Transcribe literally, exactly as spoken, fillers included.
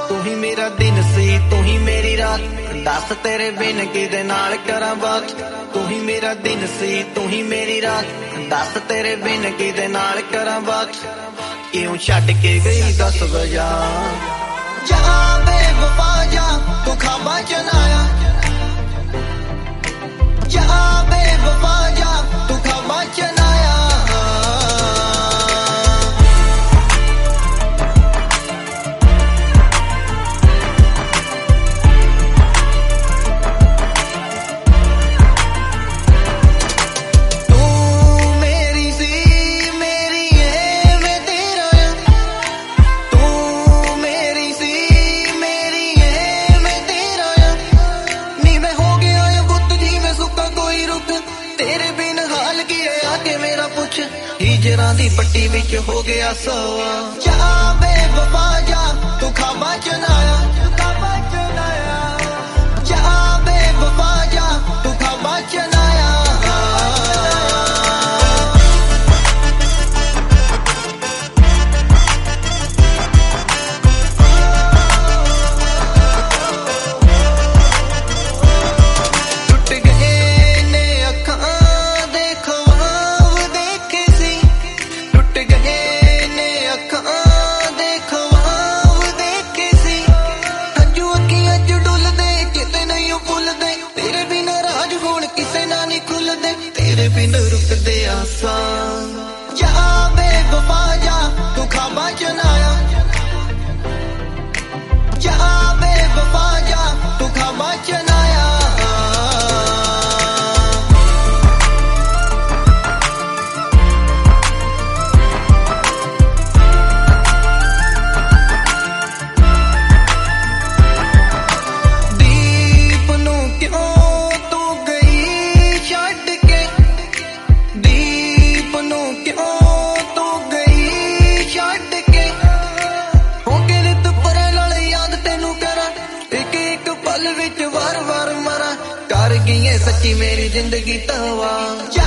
तू ही मेरा दिन सी तू ही मेरी रात, दस तेरे बिन किदे नाल करां बात। तू ही मेरा दिन सी तू ही मेरी रात, दस तेरे बिन किदे नाल करां बात। क्यों छड्ड के गई दस वजा जा बेवफा जा, तू ख्वाबां च ना आया। जा बेवफा जा, तू ख्वाबां च ना आया। हिजरां दी पट्टी विच हो गया सोआ। जा बेवफा जा, तू ख्वाबां च ना आया। जा बेवफा जा, तू ख्वाबां च ना आया। तेरे बिन रुकदे आसां। जा बेवफा जा, तू ख्वाबां च ना आया। जा बेवफा जा, तू ख्वाबां च ना आया। सच्ची मेरी जिंदगी तवा।